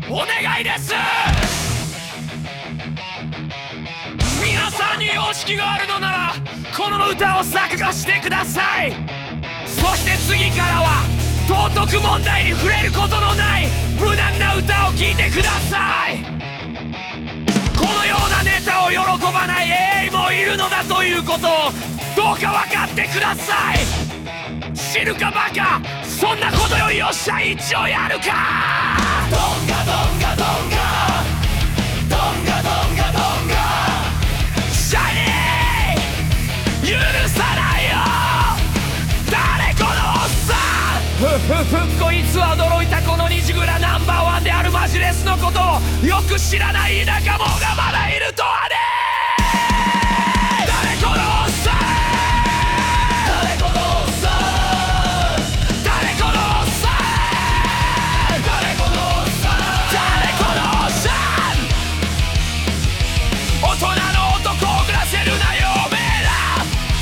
お願いです。皆さんに様式があるのならこの歌を作画してください。そして次からは道徳問題に触れることのない無難な歌を聴いてください。このようなネタを喜ばない AI もいるのだということをどうか分かってください。知るかバカ、そんなことよりよっしゃ一応やるか。ドンガドンガドンガドンガドンガドンガシャイニー許さないよ誰このおっさん。こいつは驚いた。この虹蔵ナンバーワンであるマジレスのことをよく知らない田舎者がまだいるとはね。誰このおっさん、誰このおっさん、誰このおっさん、誰このおっさん、誰このおっさん。大人の男を暮らせるなよおめえら。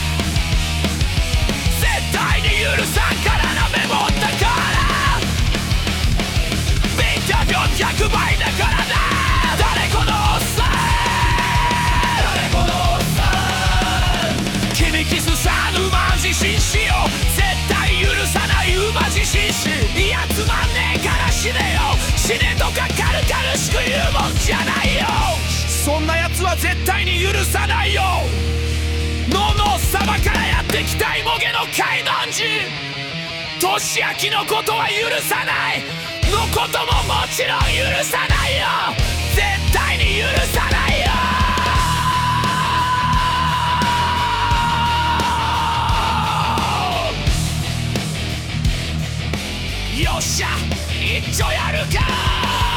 絶対に許さんからなメモったからビンタ400倍だからな。誰このおっさん、誰このおっさん。君キスさん馬自信しよう。絶対許さない馬自信し。いやつまんねえから死ねよ。死ねとか軽々しく言うもんじゃないよ。そんなやつは絶対に許さないよ。のの様からやってきた芋毛の海南人俊明のことは許さないのことももちろん許さないよ。絶対に許さないよ。よっしゃ一丁やるか。